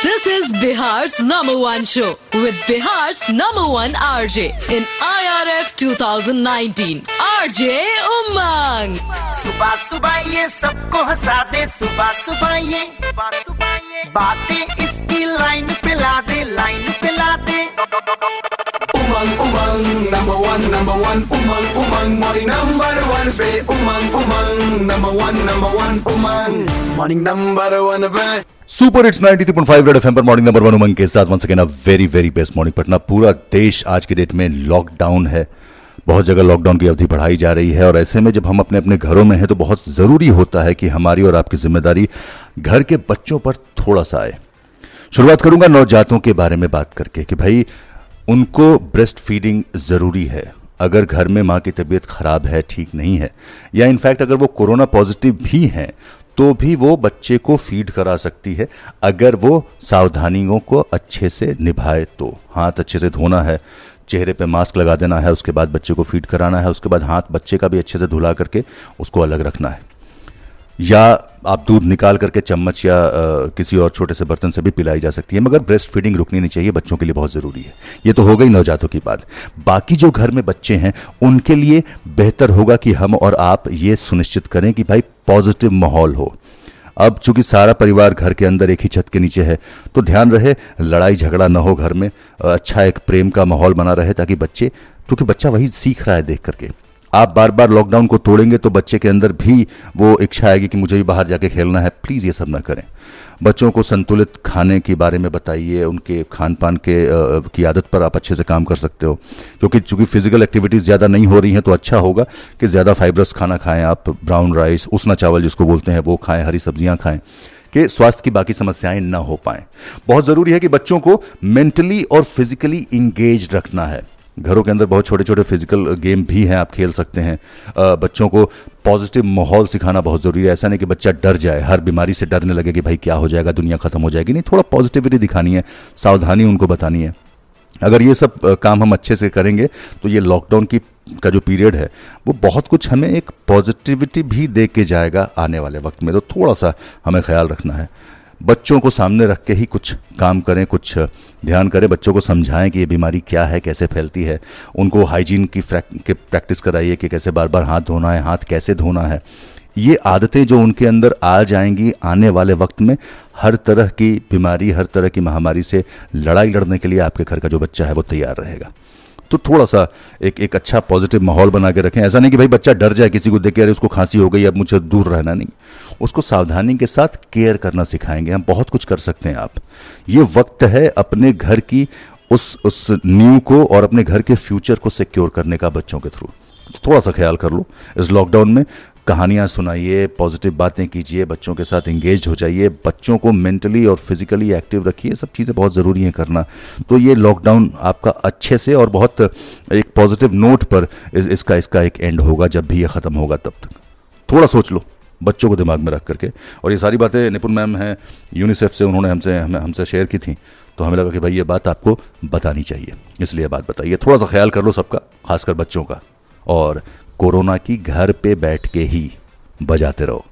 This is Bihar's number one show with Bihar's number one RJ in IRF 2019. RJ Umang. सुबह सुबह ये सबको हंसा दे, सुबह सुबह ये बातें इसकी लाइन पे ला दे, लाइन पे ला दे। Umang Umang number one Umang Umang morning number one पे Umang Umang number one Umang morning number one पे सुपर हिट्स 93.5 रेड एफएम पर मॉर्निंग नंबर वन उमंग के साथ once again a very very best morning Patna. पूरा देश आज की डेट में लॉकडाउन है, बहुत जगह लॉकडाउन की अवधि बढ़ाई जा रही है और ऐसे में जब हम अपने अपने घरों में हैं तो बहुत ज़रूरी होता है कि हमारी और आपकी जिम्मेदारी घर के बच्चों पर थोड़ा सा आए। शुरुआत करूंगा नवजातों के बारे में बात करके कि भाई उनको ब्रेस्ट फीडिंग ज़रूरी है। अगर घर में माँ की तबीयत खराब है, ठीक नहीं है, या इनफैक्ट अगर वो कोरोना पॉजिटिव भी हैं तो भी वो बच्चे को फीड करा सकती है अगर वो सावधानियों को अच्छे से निभाए तो। हाथ अच्छे से धोना है, चेहरे पे मास्क लगा देना है, उसके बाद बच्चे को फीड कराना है, उसके बाद हाथ बच्चे का भी अच्छे से धुला करके उसको अलग रखना है। या आप दूध निकाल करके चम्मच या किसी और छोटे से बर्तन से भी पिलाई जा सकती है, मगर ब्रेस्ट फीडिंग रुकनी नहीं चाहिए, बच्चों के लिए बहुत ज़रूरी है। ये तो हो गई नवजातों की बात। बाकी जो घर में बच्चे हैं उनके लिए बेहतर होगा कि हम और आप ये सुनिश्चित करें कि भाई पॉजिटिव माहौल हो। अब चूंकि सारा परिवार घर के अंदर एक ही छत के नीचे है तो ध्यान रहे लड़ाई झगड़ा ना हो घर में, अच्छा एक प्रेम का माहौल बना रहे ताकि बच्चे, क्योंकि बच्चा वही सीख रहा है देख करके। आप बार बार लॉकडाउन को तोड़ेंगे तो बच्चे के अंदर भी वो इच्छा आएगी कि मुझे भी बाहर जाके खेलना है। प्लीज़ ये सब ना करें। बच्चों को संतुलित खाने के बारे में बताइए, उनके खान पान की आदत पर आप अच्छे से काम कर सकते हो, क्योंकि चूंकि फिजिकल एक्टिविटीज़ ज़्यादा नहीं हो रही हैं तो अच्छा होगा कि ज़्यादा फाइबरस खाना खाएं आप, ब्राउन राइस, उसना चावल जिसको बोलते हैं वो खाएं, हरी सब्जियां खाएं कि स्वास्थ्य की बाकी समस्याएं ना हो पाएं। बहुत ज़रूरी है कि बच्चों को मेंटली और फिजिकली इंगेज रखना है। घरों के अंदर बहुत छोटे छोटे फिजिकल गेम भी हैं, आप खेल सकते हैं। बच्चों को पॉजिटिव माहौल सिखाना बहुत ज़रूरी है। ऐसा नहीं कि बच्चा डर जाए, हर बीमारी से डरने लगे कि भाई क्या हो जाएगा, दुनिया ख़त्म हो जाएगी। नहीं, थोड़ा पॉजिटिविटी दिखानी है, सावधानी उनको बतानी है। अगर ये सब काम हम अच्छे से करेंगे तो ये लॉकडाउन का जो पीरियड है वो बहुत कुछ हमें एक पॉजिटिविटी भी दे के जाएगा आने वाले वक्त में। तो थोड़ा सा हमें ख्याल रखना है, बच्चों को सामने रख के ही कुछ काम करें, कुछ ध्यान करें, बच्चों को समझाएं कि ये बीमारी क्या है, कैसे फैलती है। उनको हाइजीन की प्रैक्टिस कराइए कि कैसे बार बार हाथ धोना है, हाथ कैसे धोना है। ये आदतें जो उनके अंदर आ जाएंगी आने वाले वक्त में हर तरह की बीमारी, हर तरह की महामारी से लड़ाई लड़ने के लिए आपके घर का जो बच्चा है वो तैयार रहेगा। तो थोड़ा सा एक अच्छा पॉजिटिव माहौल बना के रखें। ऐसा नहीं कि भाई बच्चा डर जाए किसी को देख के, अरे उसको खांसी हो गई अब मुझे दूर रहना, नहीं। उसको सावधानी के साथ केयर करना सिखाएंगे हम। बहुत कुछ कर सकते हैं आप। ये वक्त है अपने घर की उस नींव को और अपने घर के फ्यूचर को सिक्योर करने का बच्चों के थ्रू। तो थोड़ा सा ख्याल कर लो इस लॉकडाउन में। कहानियाँ सुनाइए, पॉजिटिव बातें कीजिए, बच्चों के साथ इंगेज हो जाइए, बच्चों को मेंटली और फिजिकली एक्टिव रखिए। सब चीज़ें बहुत ज़रूरी हैं करना। तो ये लॉकडाउन आपका अच्छे से और बहुत एक पॉजिटिव नोट पर इसका एक एंड होगा जब भी ये ख़त्म होगा। तब तक थोड़ा सोच लो बच्चों को दिमाग में रख करके। और ये सारी बातें निपुण मैम हैं यूनिसेफ से, उन्होंने हमसे शेयर की थी, तो हमें लगा कि भाई ये बात आपको बतानी चाहिए, इसलिए बात बताइए। थोड़ा सा ख्याल कर लो सबका, खासकर बच्चों का। और कोरोना की घर पे बैठ के ही बजाते रहो।